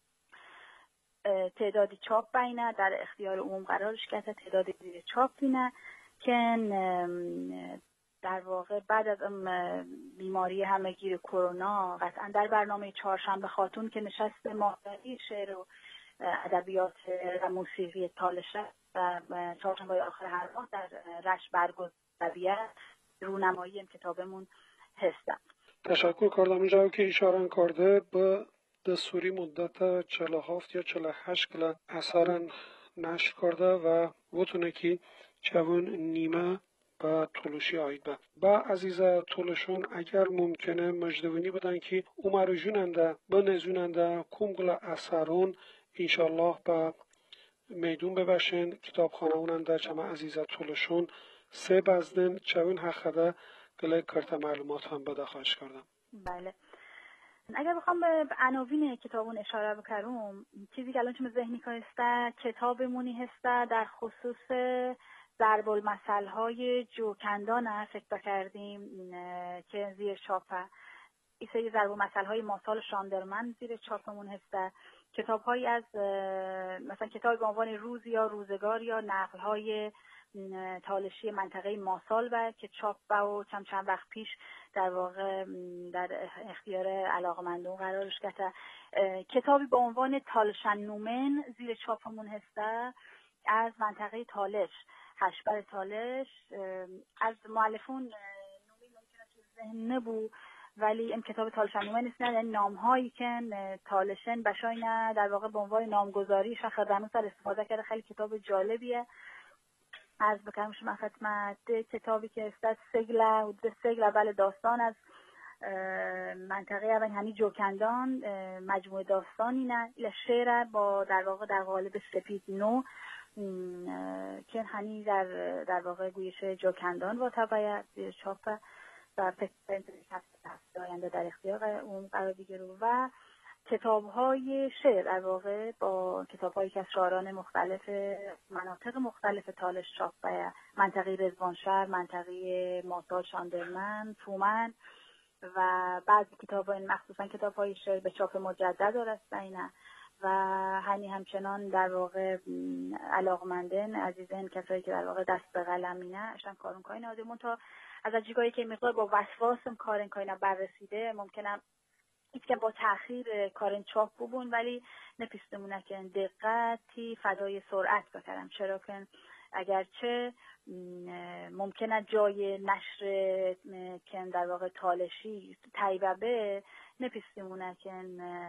تعدادی چاپ بینه در اختیار عموم قرارش کرده تعدادی زیر چاپ بینه که در واقع بعد از بیماری همهگیر کرونا قطعا در برنامه چهارشنبه خاتون که نشست ماهواره شعر و ادبیات و موسیقی تالش و چهارشنبه آخر هر ماه در رشت برگزیده رونمایی این کتابمون هستن. تشکر کردم اینجا که اشاره کرده به دستوری مدت چهل و هفت یا چهل و هشت کل اثرن نشر کرده و بتونه که چون نیمه با طولشی آید به با عزیزه طولشون اگر ممکنه مجدونی بدن که اومرو جوننده به نزوننده کمگل اثرون انشالله با میدون ببشن کتاب خانه اوننده چمه عزیزه طولشون سه بزدن چون حقده گله کرت معلومات هم بده خواهش کردم. بله. اگر بخوام به عناوین کتابون اشاره بکنم، چیزی که الان چون ذهنی که هسته کتابمونی هسته در خصوص ضرب المثل های جوکندان فکر کردیم که زیر چاپه. این سری ضرب المثل های ماسال شاندرمن زیر چاپمون هسته. کتاب هایی از مثلا کتاب به عنوان روز یا روزگار یا نقل های تالشی منطقه ماسال و که چاپ و چند چند وقت پیش در واقع در اختیار علاقمندان قرارش گرفته. کتابی به عنوان تالشن نومن زیر چاپمون هسته از منطقه تالش، هشبر تالش. از مؤلفون نومی ممکنه تو ذهن نبود، ولی این کتاب تالشن نومن است، یعنی نام هایی که تالشن بشاینه در واقع به عنوان نامگذاری شخردانو سر استفاده کرده. خیلی کتاب جالبیه. از بکنم شما خدمت کتابی که است سگل و سگل اول داستان از منطقه اول همین جوکندان، مجموعه داستانی نه ایل شعر با در واقع در قالب سپید نو که هنی در در واقع گویش جوکندان و طبعه چاپ و فکر آینده در اختیار اون قرار بگیره. و کتاب‌های شعر در واقع با کتاب‌هایی که از شاعران مختلف مناطق مختلف تالش چاپ و منطقه رضوانشهر، منطقه ماسال شاندرمن، تومن و بعضی کتاب‌ها مخصوصا کتاب‌های شعر به چاپ مجدد هستن و همین همچنان در واقع علاقمندن عزیزان کسایی که در واقع دست به قلم مینه اشتن کارون کاین آدمون تا از جیگایی که مقدار با وسواسم کارن کاین بررسیده ممکنه هیچ که با تأخیر کارن چاپ ببون، ولی نپیستمونه که دقتی فدای سرعت بکرم، چرا که اگرچه ممکنه جای نشر که در واقع تالشی تایبه نپیستمونه که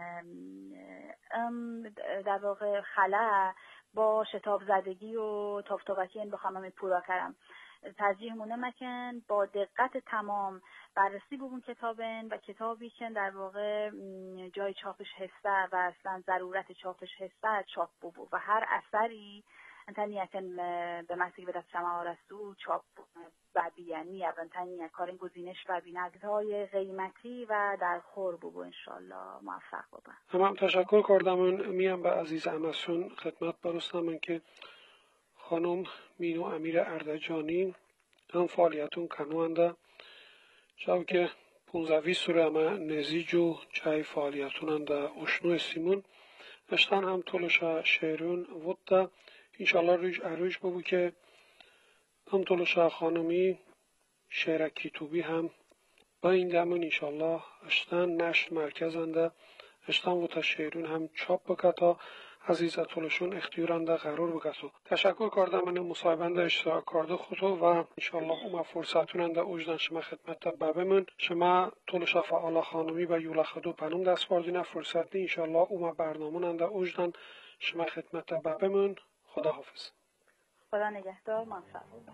در واقع خلا با شتاب زدگی و تافتابکی این بخوام همه پورا کردم. ترجیح مونه مکن با دقت تمام بررسی ببون کتابن و کتابی که در واقع جای چاپش هسته و اصلا ضرورت چاپش هسته چاپ ببون و هر اثری انتنی اکن به مسیح به دست شما آرستو چاپ و بیانی انتنی کارین گزینش و بینگزهای قیمتی و در خور ببون انشالله موفق ببون. تمام تشکر کردم. میم به عزیز امسون خدمت برستم من که خانم مینو امیر اردجانی هم فعالیتون کنونده شب که پونزوی سوره اما نزیج و چای فعالیتون انده اشنو سیمون اشتن هم طولش شعرون وده انشالله روش اروش ببو که هم طولش خانمی شعر کتوبی هم با این دمون انشالله اشتن نشر مرکز انده اشتن وده شعرون هم چاپ بکتا عزیزت طولشون اختیارنده قرار بگسو. تشکر کردم من مصاحبنده اشتراک کرده خودو و انشالله اوما فرصتوننده اوجدن شما خدمت ببمون شما طولش فعال خانمی و یولا خدو پنوم دست باردین فرصت نی انشالله اوما برناموننده اوجدن شما خدمت ببمون. خدا حافظ. خدا نگهدار. موفق باشید.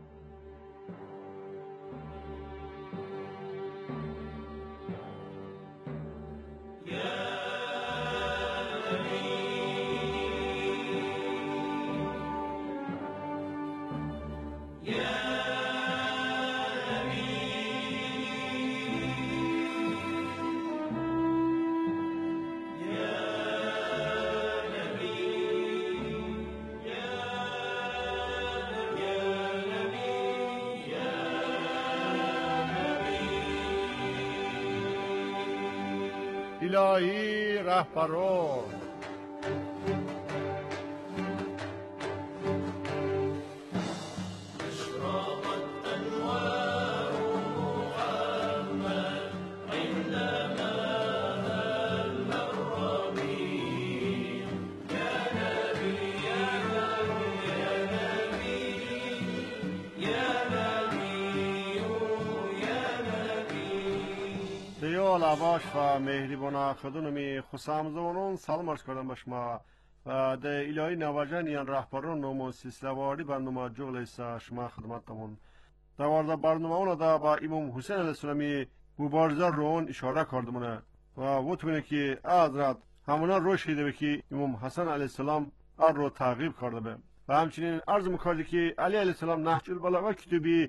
الهی رهبران لباش و مهربان خدونمی خسامزمانون سلام عرض کردم به شما و ده الهی نواجن یان رهبران نمو سیسلواری برنامه جغل ایسا شما خدمتمون در وارد برنامه اون دا با امام حسین علیه السلامی مبارزه رون اشاره کردمونه و وطبینه که حضرت همونا روش هیده که امام حسن علیه السلام ار رو تعقیب کرده به و همچنین عرض مکرده که علی علیه السلام نهج البلاغه کتبی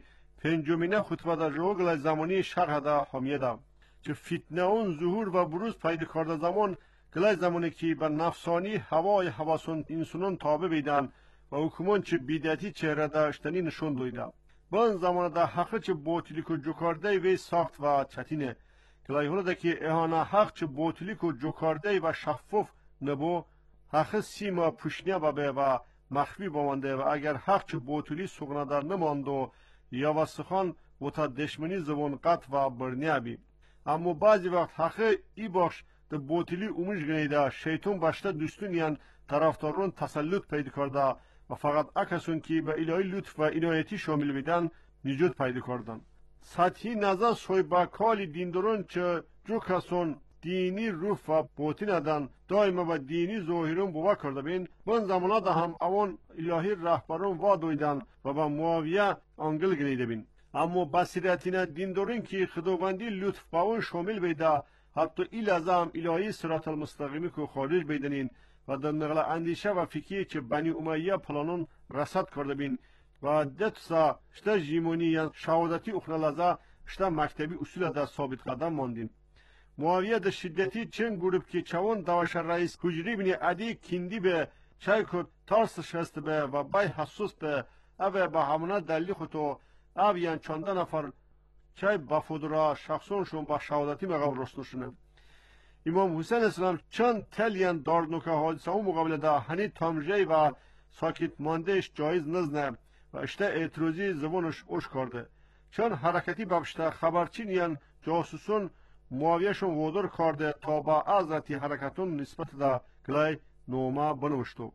پنجمینه خطبه در جوگل زمانی شرح ده حامیده که فتنه اون ظهور و بروز پیدا کرده زمان گلای زمانی که به نفسانی هوای حواسون انسانون تابع بیدن و حکومون چه بیدتی چهره داشتنی نشون دویده. با این زمان ده حق چه باطلی که جوکارده وی ساخت و چتینه. گلای هلده که اهانه حق چه باطلی که جوکارده و شفاف نبو حق سیما پوشنیه بابه و مخفی بمانده و اگر حق چه باطلی سغنه در نماندو یا وسخان و تا دشمنی زبان قط و برنیه بی. اما بعضی وقت حق ای باش ده باطلی اومش گنیده شیطان باشته دوستونیان طرفدارون تسلط پیدا کرده و فقط اکسون که به الهی لطف و عنایتی شامل بیدن نجات پیدا کردن. سطحی نظر صحبه کالی دیندارون چه جو کسون دینی روح و باطن ادن دائما به دینی ظاهرون بوا کرده بین بان زمانه ده هم اوان الهی رهبرون وادویدن و به معاویه انگل گنیده بین. اما بصیرتین دیندارون که خداوندی لطف با اون شامل بیده حتی ای لحظه هم الهی صراط المستقیمی که خارج بیدنین و در نقل اندیشه و فکری که بنی امیه پلانون رسد کرده بین و دتسا شتا جیمونی یا شهادتی اخرى لحظه شتا مکتبی اصول در ثابت قدم ماندین. معاویه در شدتی چند گروپ که چون دواش رئیس کجری بینی عدی کندی به چای کد تارس شست به و بای حسوس به اوه به همونه دلی خودو او یان چانده نفر چای بافودرا شخصونشون با شهادتی مقام رسنشونه. امام حسین اسلام چند تلیان داردنوکه حادثه و مقابله ده هنی تامجه و ساکت ماندهش جایز نزنه و اشته اعتراضی زبانش اوش کرده. چند حرکتی بابشته خبرچین یان جاسوسون معاویهشون وادار کرده تا با حضرتی حرکتون نسبت ده گلای نوما بنوشتو.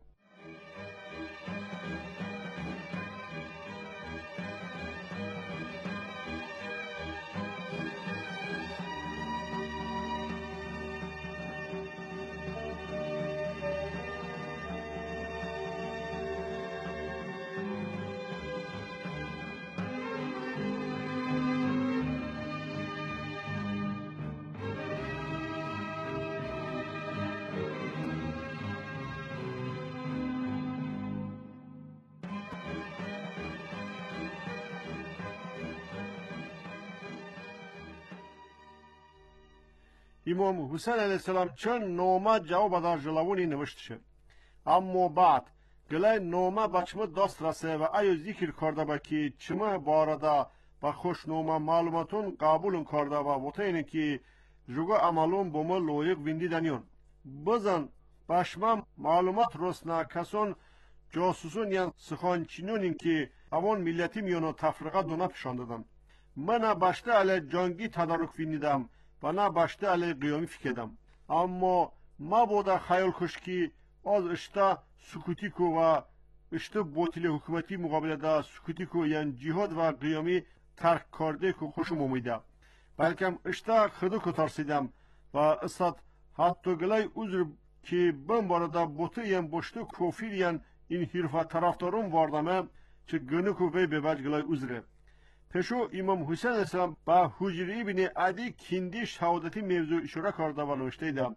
امام حسین علیه السلام چند نامه جواب در جلوانی نوشته شد. اما بعد گلای نامه به چما دست رسه و ایو ذکر کرده با که چما بارده با خوشنامه معلوماتون قبول کرده و وطه که جگو عملون با ما لایق ویندی دنیون. بزن باشما معلومات رسنه کسان جاسوسون یا سخانچینون که اوان ملتی میانو تفرقه دونه پشان دادن. من باشته علی جنگی تدارک ویندیدم و نه باشته علی قیامی فکردم. اما ما بوده خیال کشکی از اشتا سکوتی کو و اشتا باطل حکومتی مقابله ده سکوتی کو یعنی جهاد و قیامی ترک کرده که خوشم امیده. بلکه اشتا خودو که ترسیدم و استاد حتی گلای عذر که بم بارده بوته یعنی باشته کفیر یعنی این حرفه طرفدارون واردمه چه گنه که وی به وجه گلای عذره. پشو امام حسین اسلام با حجری بینی عدی کندی شهادتی موضوع اشاره کرده و نوشته دم.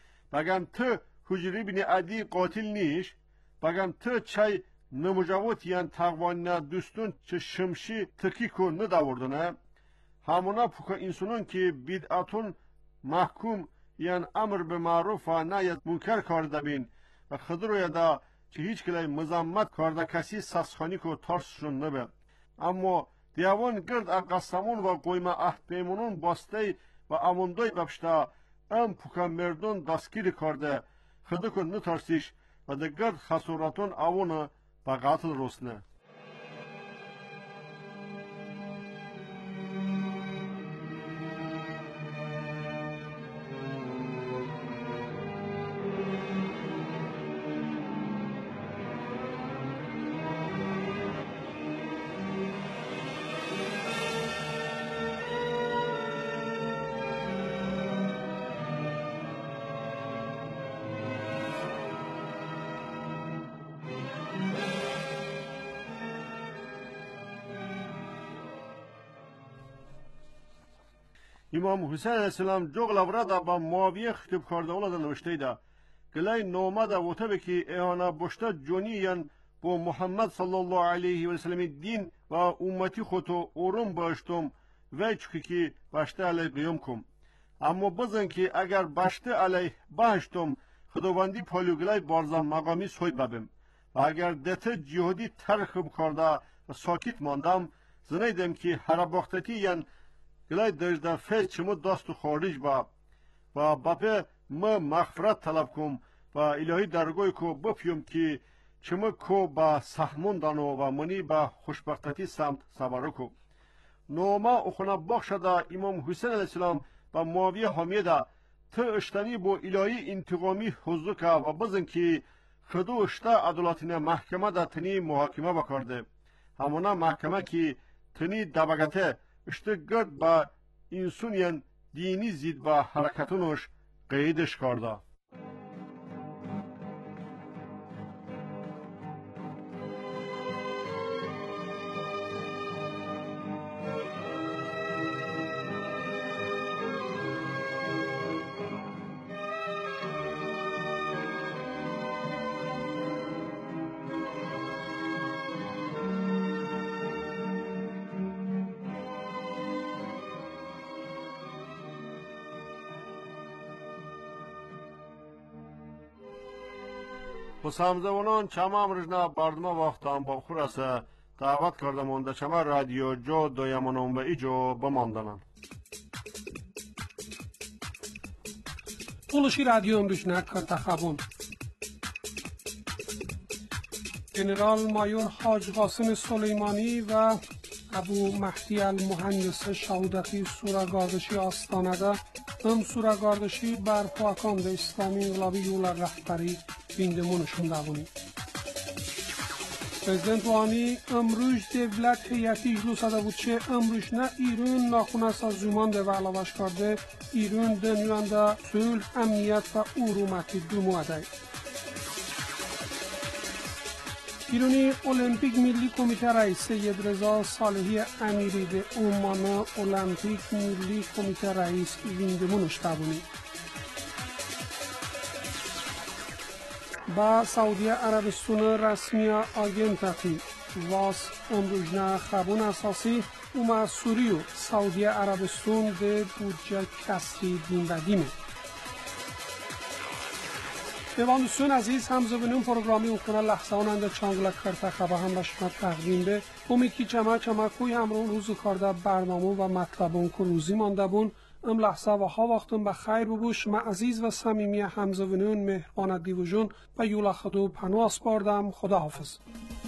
بگم تو حجری بینی عدی قاتل نیش، بگم تو چای نمجاوت یعنی تقوان دوستون چه شمشی تکی کن نداوردنه. همونا پوکا انسانون که بدعتون محکوم یعنی امر به معروف و نهی منکر کرده بین و خود یادا که هیچ کلای مزمت کرده کسی سسخانی کو ترسشون نبه. اما دیوان گرد اقسامون و قویمه عهد پیمونون باسته و اموندای بپشته ام پوکا مردون دستگیر کرده خود کن نترسیش و ده گرد خسورتون اوونه با قتل رسنه. امام حسین علیه السلام جغل ورده با معاویه خطب کرده اولا نوشته ده گلای نامه ده وطبه که ایهانا بشته جونی یعن با محمد صلی الله علیه و سلم دین و امتی خودو اورم باشتم و چکی که باشته علیه قیام کم. اما بزن که اگر باشته علیه باشتم خداوندی پالوگلای بارزان مقامی سوی ببم و اگر دته جهادی ترخم کرده و ساکت ماندم زنیدم که هر باختتی یعن گلای دجده فیض چمو دست و خارج با و بپه ما مغفرت طلب کم و الهی درگوی کو بپیم که چمو کو با سحمون دانو و منی با خوشبختتی سمت سوارو کو. نوما اخونا بخشده امام حسین علیه السلام و معاویه حمیده تا اشتنی با الهی انتقامی حضور که و بزن که خدو اشتا عدالتین محکمه دا تنی محاکمه بکرده. همونا محکمه که تنی دبگته اشتا گرد با انسونین دینی زید با حرکتونش قیدش کرده. پس همزمانان چما امرجنا بردما وقتان با خورسه دعوت کردم اونده چما رادیو جو دویمانون و ایجو بماندنن. Oluşi radyo ömrüşne kırtakabun. General Mayor Hacı Qasım Süleymani ve Abu Mahdi el-Muhandis Şahudati Suragardişi Astana'da ام Suragardişi برپاکان İslami İnqilabi Yollar rəhbəri bindimunuşun davuni. Prezident Ruhani امروز devlet heyeti iclasada بود که امروز نه ایران ناخونسا زمان ده و علاوش کرده ایران دنیانده صلح امنیت و ارومتی دوماده. ایرانی المپیک ملی کمیته رئیس سید رضا صالحی امیری به عمان المپیک ملی کمیته رئیس ویندمونش تابونی. با سعودی عربستان رسمی آگنتاتی واس امروزنا خبون اساسی اوما سوریو سعودی عربستان به بودجه کسری دین و دیمه. دوستان عزیز همزبانان پروگرامی اونخونه لحظه آننده چانگلک کرده خبه هم بشما تقدیم به امیدی جمع جمع کوی همرون روزو کرده برنامه و مطلبون که روزی مانده بون ام لحظه و ها وقتون بخیر ببوش. من عزیز و صمیمی همزبانان مهربان دیوژون و یولا خدو پنواس باردم. خدا حافظ.